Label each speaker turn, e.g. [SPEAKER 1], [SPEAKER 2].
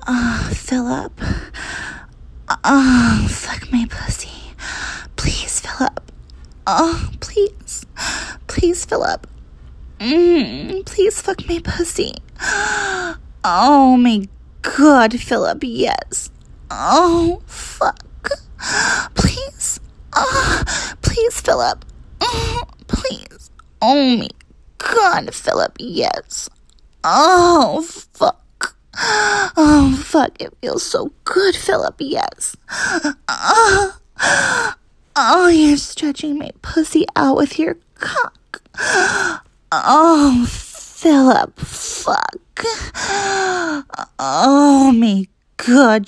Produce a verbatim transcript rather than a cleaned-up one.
[SPEAKER 1] Uh, Philip. Oh, fuck my pussy. Please, Philip. Oh, please. Please, Philip. Mm, please fuck my pussy. Oh my god, Philip, yes. Oh, fuck. Please. Oh, please, Philip. Oh, please. Oh my god, Philip, yes. Oh, fuck. Oh, fuck. It feels so good, Philip, yes. Oh, oh, you're stretching my pussy out with your cock. Oh, Philip, fuck. Oh my god,